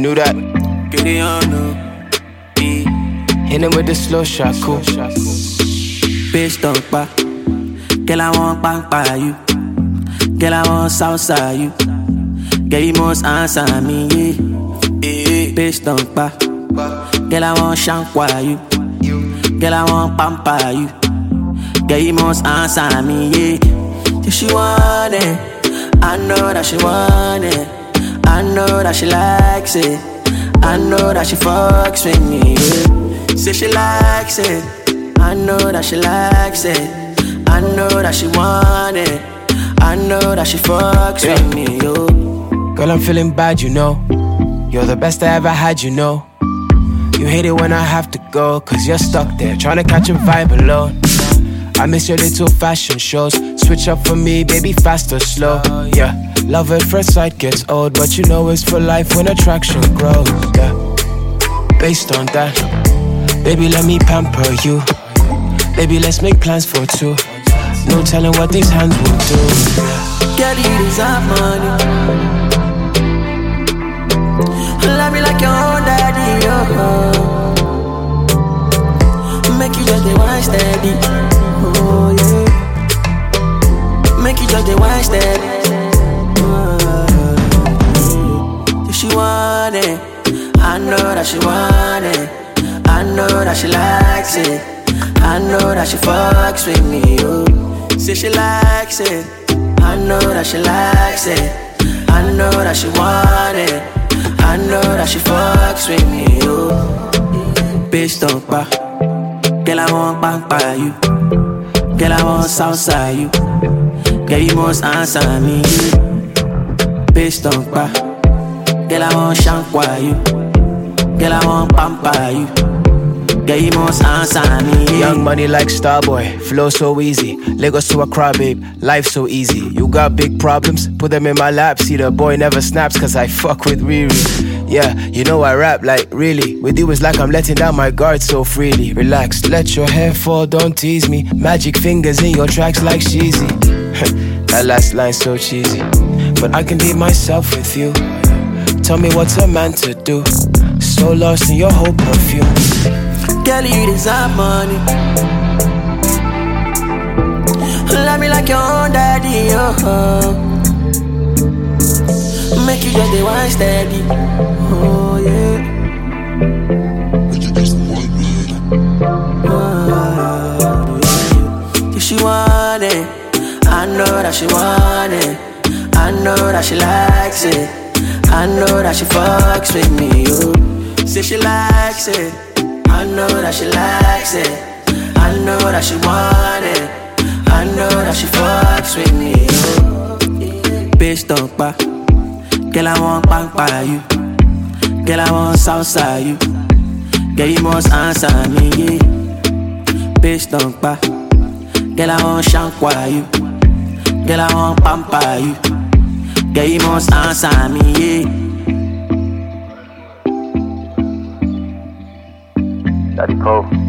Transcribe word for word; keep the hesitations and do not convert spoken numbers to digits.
knew that? Get it on, no. Hit him with the slow shot, cool. Bitch, don't buy. Girl, I want bang by you. Girl, I want Southside you. Girl, you must answer me, yeah. Yeah. Bitch, don't buy. Girl, I want shankwa you. Girl, I want pampa you. Girl, you must answer me, yeah. If she want it, I know that she want it. I know that she likes it. I know that she fucks with me, yeah. Say she likes it. I know that she likes it. I know that she want it. I know that she fucks yeah. with me, yo. Girl, I'm feeling bad, you know. You're the best I ever had, you know. You hate it when I have to go, cause you're stuck there, trying to catch a vibe alone. I miss your little fashion shows. Switch up for me, baby, fast or slow. Yeah, love at first sight gets old, but you know it's for life when attraction grows. Yeah, based on that, baby, let me pamper you. Baby, let's make plans for two. No telling what these hands will do. Girl, you deserve money. Love me like your own daddy, oh. Make you just the one steady, oh yeah. Make you just the one steady, oh. If she want it, I know that she want it. I know that she likes it. I know that she fucks with me, oh. Say she likes it. I know that she likes it. I know that she want it. I know that she fucks with me, oh. Bitch, don't buy. Girl, I want bang by you. Girl, I want Southside you. Girl, you must answer me. Bitch, don't buy. Girl, I want shankwa you. Girl, I want pampa you. Girl, you must answer me. Young money like Starboy, flow so easy. Lagos to Accra, babe, life so easy. You got big problems, put them in my lap. See the boy never snaps cause I fuck with Riri. Yeah, you know I rap like really. With you it's like I'm letting down my guard so freely. Relax, let your hair fall, don't tease me. Magic fingers in your tracks like Sheezy. That last line so cheesy, but I can be myself with you. Tell me what's a man to do. So lost in your whole perfume. Girl, you deserve money. Love me like your own daddy, oh. Make you just the one steady, oh yeah. Oh, yeah. If she want it, I know that she want it. I know that she likes it. I know that she fucks with me, oh. Say she likes it. I know that she likes it. I know that she want it. I know that she fucks with me, oh. Bitch, don't buy. Girl, I want bang by you. Girl, I want Southside you. Girl, you must answer me, yeah. Bitch, don't buy. Girl, I want shankwa you. Girl, I want pampa you. Girl, you must answer me, yeah. Daddy Cole.